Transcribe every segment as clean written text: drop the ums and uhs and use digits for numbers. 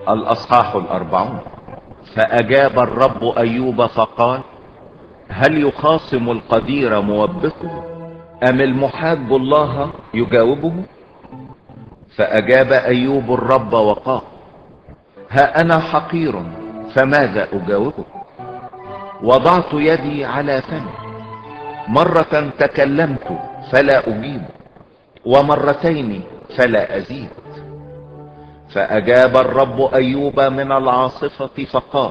الأصحاح 40. فأجاب الرب أيوب فقال: هل يخاصم القدير موبخه، أم المحاج الله يجاوبه؟ فأجاب أيوب الرب وقال: ها أنا حقير، فماذا أجاوبه؟ وضعت يدي على فمي، مرة تكلمت فلا أجيب، ومرتين فلا أزيد. فأجاب الرب أيوب من العاصفة فقال: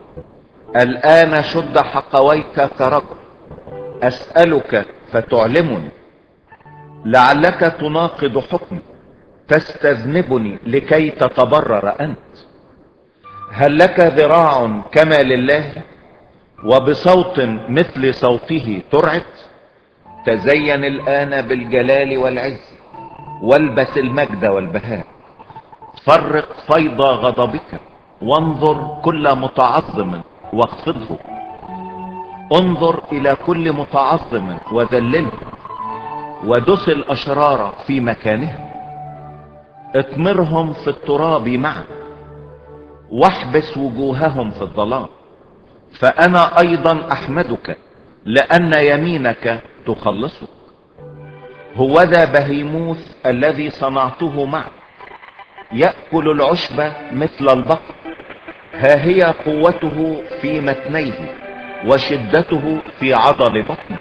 الآن شد حقويك كرجل، أسألك فتعلمني، لعلك تناقض حكمي، تستذنبني لكي تتبرر أنت. هل لك ذراع كما لله، وبصوت مثل صوته ترعد؟ تزين الآن بالجلال والعز، والبس المجد والبهاء. فرق فيض غضبك، وانظر كل متعظم واخفضه. انظر الى كل متعظم وذلله، ودس الاشرار في مكانهم. اطمرهم في التراب معا، واحبس وجوههم في الظلام. فانا ايضا احمدك، لان يمينك تخلصك. هوذا بهيموث الذي صنعته معك، يأكل العشب مثل البقر. ها هي قوته في متنيه، وشدته في عضل بطنه.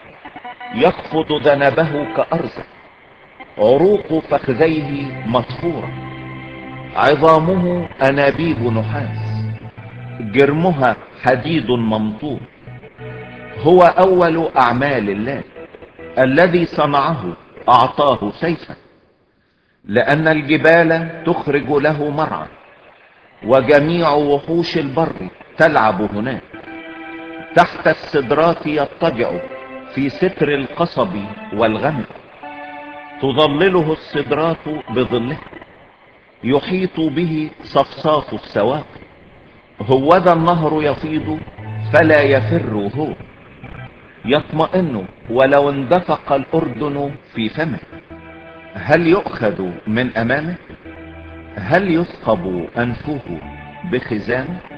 يخفض ذنبه كأرز، عروق فخذيه مطفورة. عظامه أنابيب نحاس، جرمها حديد ممطور. هو أول أعمال الله، الذي صنعه أعطاه سيفا، لأن الجبال تخرج له مرعى، وجميع وحوش البر تلعب هناك. تحت السدرات يضطجع في ستر القصب والغمر، تظلله السدرات بظله، يحيط به صفصاف السواق. هوذا النهر يفيض فلا يفر هو، يطمئن ولو اندفق الأردن في فمه. هل يؤخذ من أمامه؟ هل يثقب أنفه بخزانه؟